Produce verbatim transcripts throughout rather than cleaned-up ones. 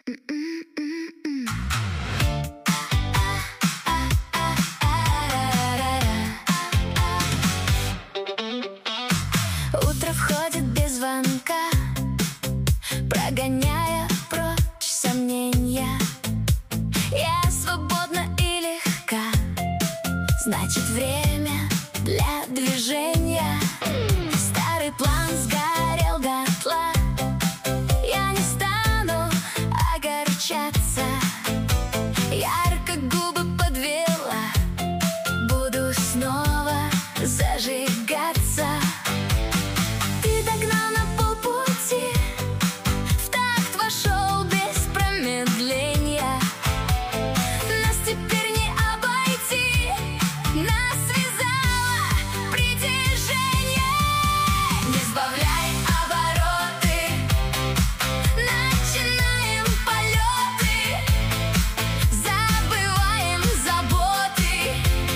Утро входит без звонка, прогоняя прочь сомнения. Я свободна и легка, значит время для движения. Старый план сгорел дотла, я не стану огорчаться. Ярко губы подвела, буду снова зажигаться. Ты догнал на полпути, в такт вошел без промедления. Нас теперь не обойти, нас связало притяжение. Не сбавляй обороты, начинаем полеты, забываем заботы,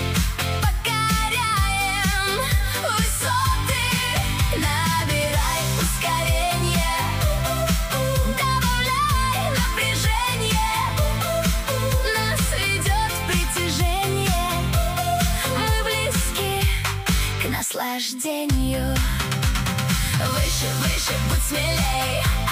покоряем высоты. Набирай ускорение, добавляй напряжение, нас ведет притяжение, мы близки к наслаждению. Выше, выше, будь смелей,